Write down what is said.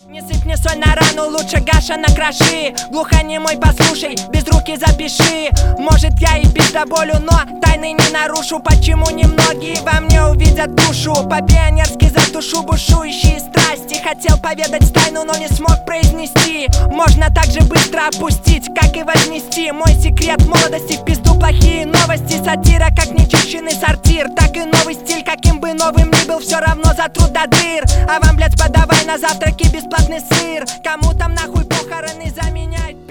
Не сыпь мне соль на рану, лучше Гаша накроши. Глухонемой послушай, без руки запиши. Может я и пиздоболю, но тайны не нарушу. Почему немногие во мне увидят душу? По-пионерски затушу бушующие страсти. Хотел поведать тайну, но не смог произнести. Можно так же быстро опустить, как и вознести. Мой секрет молодости в пизду плохие новости. Сатира, как нечищенный сортир. Так и новый стиль, каким бы новым ни был, все равно затрут до дыр. А вам, блядь, подавай на завтраки бесплатный сыр. Кому там нахуй похороны заменять?